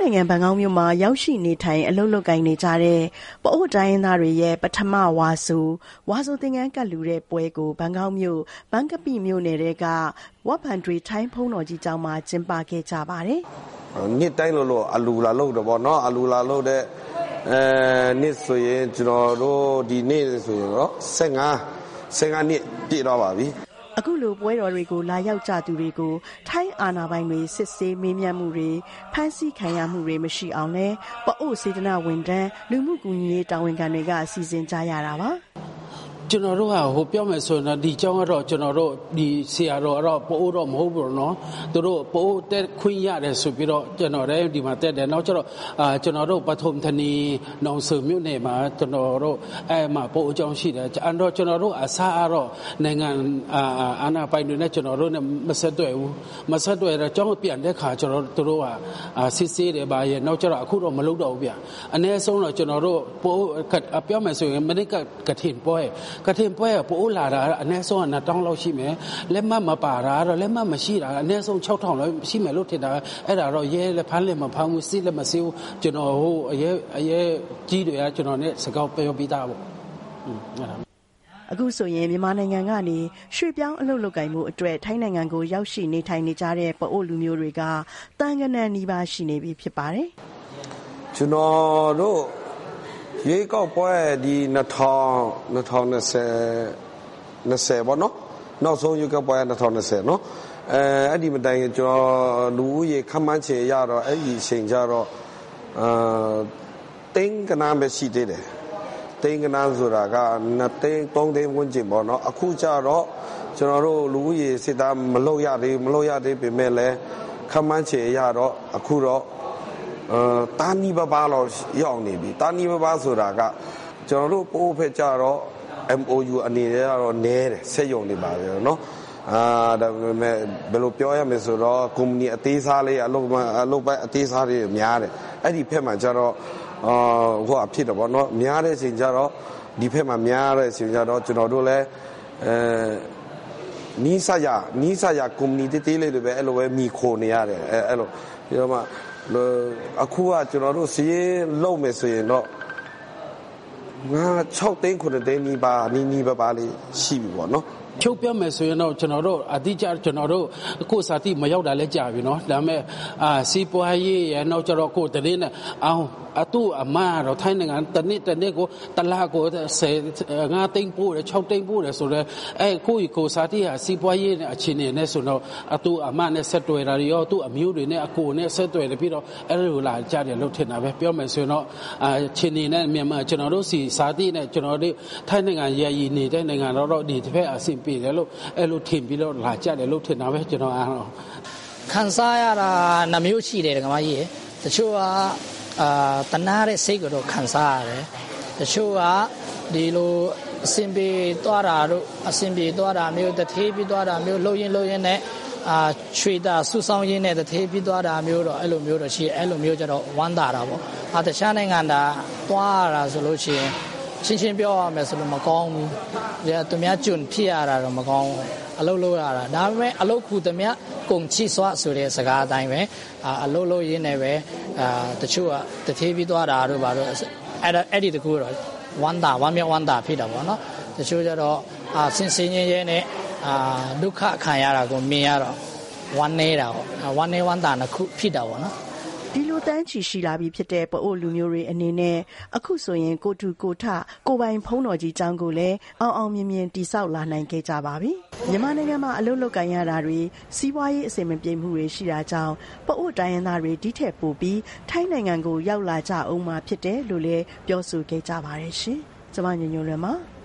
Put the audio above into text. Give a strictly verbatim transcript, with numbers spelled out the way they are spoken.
နိုင်ငံဘန်ကောက်မြို့မှာရောက်ရှိနေထိုင်အလုပ်လုပ်ကိုင်နေကြတဲ့ပအို့တိုင်းရင်းသားတွေရဲ့ပထမဝါဆိုဝါဆိုသင်္ကန်းကပ်လူတဲ့ပွဲကိုဘန်ကောက်မြို့ဘန်ကပိမြို့နယ်ကဝတ်ဖန်တွေထိုင်းဖုံးတော်ကြီးကျောင်းမှာကျင်းပခဲ့ကြပါတယ်။နှစ်တိုင်းလို့လို့အလူလာလို့တော့ဗောနော်အလူလာလို့တဲ့အဲနှစ်ဆိုရင်ကျွန်တော်တို့ဒီနေ့ဆိုရင်တော့ဆယ်ငါးနှစ်ပြည့်တော့ပါပြီအခုလိုပွဲတော်တွေကိုလာရောက်ကြသူတွေကိုထိုင်းအာဏာပိုင်တွေစစ်ဆေးမေးမြန်းမှုတွေဖမ်းဆီးခံရမှုတွေမရှိအောင်လဲပအို့စေတနာဝန်ထမ်းလူမှုကူညီရေးတာဝန်ခံတွေကစီစဉ်ကြရတာပါကျွန်တော်တို့ကဟိုပြောမယ်ဆိုရင်ဒီကျောင်းကတော့ကျွန်တော်တို့ဒီဆရာတော်ကတော့ပိုးတော့မဟုတ်ဘူးနော်သူတို့ပိုးတက်ခွင့်ရတယ်ဆိုပြီးတော့ကျွန်တော်လည်းဒီမှာတက်တယ်နောက်ကျတော့အာကျွန်တော်တို့ပထုံသနီနောင်စုမြို့နယ်မှာကျွန်တော်တို့အဲမှာပိုးအကြောင်းရှိတယ်အဲ့တော့ကျွန်တော်တို့အစားအတော့နိုင်ငံအာအာဏာပိုင်တွေနဲ့ကျွန်တော်တို့နဲ့မဆက်တွေ့ဘူးမဆက်တွေ့တော့ကျောင်းပြန်တဲ့ခါကျွန်တော်တို့ကအာစစ်ဆေးတယ်ပါရဲ့နောက်ကျတော့အခုတော့မလုပ်တော့ဘူးဗျအနည်းဆုံးတော့ကျွန်တော်တို့ပိုးပြောမယ်ဆိုရင်မနစ်ကကထင်ပွဲကထင်ပွဲပိုးလာတာအနည်းဆုံးကနှစ်တောင်းလောက်ရှိမယ်လက်မှတ်မပါတာတော့လက်မှတ်မရှိတာအနည်းဆုံးခြောက်ထောင်လောက်ရှိမယ်လို့ထင်တာအဲ့ဒါတော့ရဲလက်ဖမ်းလက်မဖမ်းဘူးစစ်လက်မဆေးဘူးကျွန်တော်ဟိုအရဲအရဲကြီးတွေကကျွန်တော်နဲ့စကားပြောပြီးသားပေါ့အခုဆိုရင်မြန်မာနိုင်ငံကနေရွှေ့ပြောင်းအလုပ်လုပ်ကိုင်မှုအတွက်ထိုင်းနိုင်ငံကိုရောက်ရှိနေထိုင်နေကြတဲ့ပအို့လူမျိုးတွေကတန်ခဏနီးပါးရှိနေပြီဖြစ်ပါတယ်ကျွန်တော်တို့ရေကောက်ပွဲဒီနှစ်ထောင်နှစ်ထောင်နှစ်ဆယ်နှစ်ဆယ်ပေါ့နော်နောက်ဆုံးရေကောက်ပွဲနှစ်ထောင်နှစ်ဆယ်နော်အဲအဲ့ဒီမတိုင်ကျွန်တော်လူဦးရေခန့်မှန်းချေရတော့အဲ့ဒီအချိန်ကျတော့အာတင်းကနာမရှိသေးတယ်တင်းကနာဆိုတာကနှစ်သိန်းသုံးသိန်းဝန်းကျင်ပေါ့နော်အခုကျတော့ကျွန်တော်တို့လူဦးရေစစ်သားမလုပ်ရသေးမလုပ်ရသေးပြင်မဲ့လဲခန့်မှန်းချေရတော့အခုတော့အာတာနီဘဘာလို့ရောက်နေပြီတာနီဘဘာဆိုတာကကျွန်တော်တို့ပိုးဖက်ကြတော့ M O U အနေနဲ့ကတော့နဲတယ်ဆက်ယုံနေပါပဲเนาะအာဒါပေမဲ့ဘယ်လိုပြောရမလဲဆိုတော့ company အသေးစားလေးအလုပ်အလုပ်ပဲအသေးစားတွေများတယ်အဲ့ဒီဖက်မှာကျတော့အာဟိုအဖြစ်တော့ဗောเนาะများတဲ့အချိန်ကျတော့ဒီဖက်မှာများတဲ့အချိန်ကျတော့ကျွန်တော်တို့လည်းအဲနီးစရနီးစရ company တေးသေးလေးတွေပဲအဲ့လိုပဲမိခိုနေရတယ်အဲ့အဲ့လိုပြီးတော့မှအခုကကျွန်တော်တို့စီးလုံးမယ်ဆိုရင်တော့ငါ၆သိန်း9သိန်းနီးပါနီးနီးပါပါလေးရှိပြီပေါ့နော်ချုပ်ပြမယ်ဆိုရင်တော့ကျွန်တော်တို့အတိအကျကျွန်တော်တို့ကိုယ်စာတိမရောက်တာလဲကြာပြီเนาะဒါပေမဲ့အာစီးပွားရေးရနောက်ကျတော့ကိုယ်တည်းနဲ့အောင်အတူအမတော့ထိုင်းနိုင်ငံတနစ်တနစ်ကိုတလားကိုဆယ်ငါသိန်းပို့တယ်၆သိန်းပို့တယ်ဆိုတော့အဲကိုယ့်ကိုယ်စာတိဟာစီးပွားရေးနဲ့အခြေအနေနဲ့ဆိုတော့အတူအမနဲ့ဆက်တွေ့တာရောသူ့အမျိုးတွေနဲ့အကိုနဲ့ဆက်တွေ့တယ်ပြီးတော့အဲ့လိုလာကြတယ်လို့ထင်တာပဲပြောမယ်ဆိုရင်တော့အာအခြေအနေနဲ့မြန်မာကျွန်တော်တို့စီစာတိနဲ့ကျွန်တော်တို့ထိုင်းနိုင်ငံရည်ရည်နေတဲ့နိုင်ငံတော့ဒီတစ်ဖက်အဆင်ပြေတယ်လို့အဲ့လိုထင်ပြီးတော့လာကြတယ်လို့ထင်တာပဲကျွန်တော်အားခံစားရတာနှမျိုးရှိတယ်ကမကြီးတချို့ကအာတနာတဲ့စိတ်ကတော့ခံစားရတယ်တချို့ကဒီလိုအစင်ပြေသွားတာတို့အစင်ပြေသွားတာမျိုးတထေးပြီးသွားတာမျိုးလှုပ်ရင်လှုပ်ရင်နဲ့အာချွေတာဆူဆောင်းရင်းနဲ့တထေးပြီးသွားတာမျိုးတော့အဲ့လိုမျိုးတော့ရှိအဲ့လိုမျိုးကျတော့ဝမ်းသာတာပေါ့အာတခြားနိုင်ငံတာသွားရတာဆိုလို့ရှိရင်ချင်းချင်းပြောရမယ်ဆိုလို့မကောင်းဘူး။ဒါသူများကျွန်းဖြစ်ရတာတော့မကောင်းဘူး။အလုပ်လုပ်ရတာဒါပေမဲ့အလုပ်ခုသူများကုန်ချိစွာဆိုတဲ့စကားအတိုင်းပဲအာအလုပ်လုပ်ရင်းနဲ့ပဲအာတချို့ကတသေးပြီးသွားတာတို့ဘာလို့အဲ့ဒါအဲ့ဒီတကူတော့ဝမ်းသာဝမ်းမြောက်ဝမ်းသာဖြစ်တာပေါ့နော်။တချို့ကျတော့အာစင်စင်ရဲရဲနဲ့အာဒုက္ခခံရတာကိုမြင်ရတော့ဝမ်းနေတာပေါ့။ဝမ်းနေဝမ်းသာနှစ်ခုဖြစ်တာပေါ့နော်။ဒီလိုတန်းချီရှိလာပြီဖြစ်တဲ့ပအို့လူမျိုးတွေအနေနဲ့အခုဆိုရင်ကိုတူကိုထကိုပိုင်ဖုံးတော်ကြီးကျောင်းကိုလည်းအောင်အောင်မြင်မြင်တိဆောက်လာနိုင်ခဲ့ကြပါပြီမြန်မာနိုင်ငံမှာအလုပ်လုပ်ကိုင်ရတာတွေစီးပွားရေးအဆင်မပြေမှုတွေရှိတာကြောင့်ပအို့တိုင်းရင်းသားတွေဒီထက်ပိုပြီးထိုင်းနိုင်ငံကိုရောက်လာကြအောင်မှာဖြစ်တယ်လို့လည်းပြောဆိုခဲ့ကြပါတယ်ရှင်ကျွန်မညညလွယ်မှာ